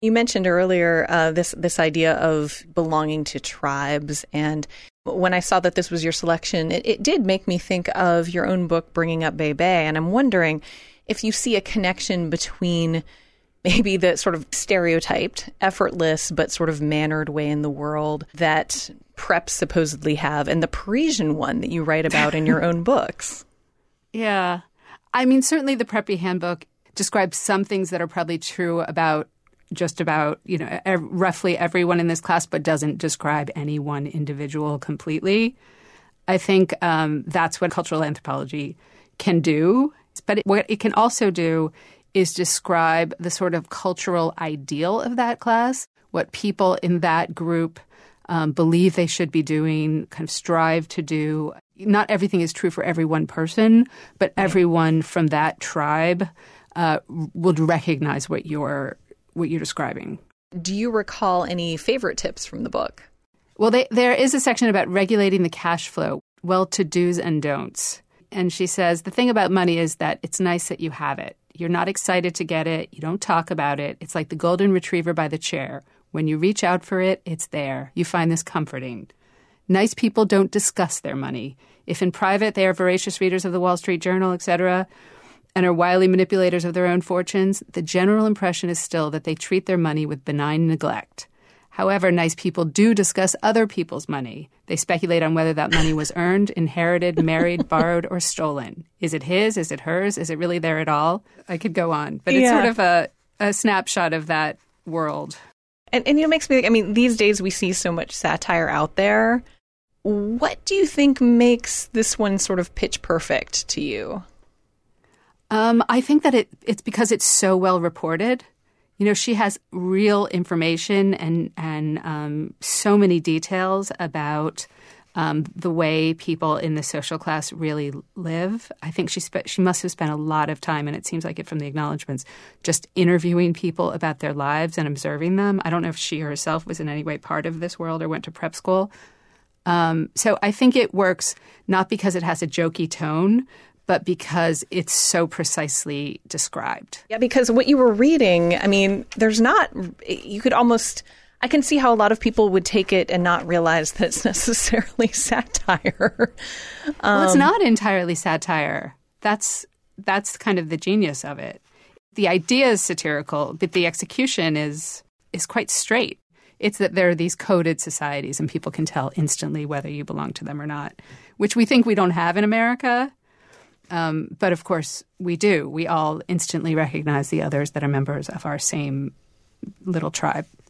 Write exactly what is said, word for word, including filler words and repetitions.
You mentioned earlier uh, this this idea of belonging to tribes, and when I saw that this was your selection, it, it did make me think of your own book, Bringing Up Bei Bei, and I'm wondering if you see a connection between maybe the sort of stereotyped, effortless, but sort of mannered way in the world that preps supposedly have, and the Parisian one that you write about in your own books. Yeah. I mean, certainly the Preppy Handbook describes some things that are probably true about just about, you know, ev- roughly everyone in this class, but doesn't describe any one individual completely. I think um, that's what cultural anthropology can do. But it, what it can also do is describe the sort of cultural ideal of that class, what people in that group um, believe they should be doing, kind of strive to do. Not everything is true for every one person, but everyone from that tribe uh, will recognize what you're what you're describing. Do you recall any favorite tips from the book? Well, they, there is a section about regulating the cash flow, well-to-dos and don'ts. And she says, the thing about money is that it's nice that you have it. You're not excited to get it. You don't talk about it. It's like the golden retriever by the chair. When you reach out for it, it's there. You find this comforting. Nice people don't discuss their money. If in private they are voracious readers of the Wall Street Journal, et cetera, and are wily manipulators of their own fortunes, the general impression is still that they treat their money with benign neglect. However, nice people do discuss other people's money. They speculate on whether that money was earned, inherited, married, borrowed, or stolen. Is it his? Is it hers? Is it really there at all? I could go on. But it's yeah. sort of a, a snapshot of that world. And, and it makes me think, I mean, these days we see so much satire out there. What do you think makes this one sort of pitch perfect to you? Um, I think that it, it's because it's so well reported. You know, she has real information and and um, so many details about um, the way people in the social class really live. I think she spe- she must have spent a lot of time, and it seems like it from the acknowledgments, just interviewing people about their lives and observing them. I don't know if she herself was in any way part of this world or went to prep school. Um, so I think it works not because it has a jokey tone, but because it's so precisely described. Yeah, because what you were reading, I mean, there's not, you could almost, I can see how a lot of people would take it and not realize that it's necessarily satire. um, well, it's not entirely satire. That's that's kind of the genius of it. The idea is satirical, but the execution is is quite straight. It's that there are these coded societies and people can tell instantly whether you belong to them or not, which we think we don't have in America. Um, but of course we do. We all instantly recognize the others that are members of our same little tribe.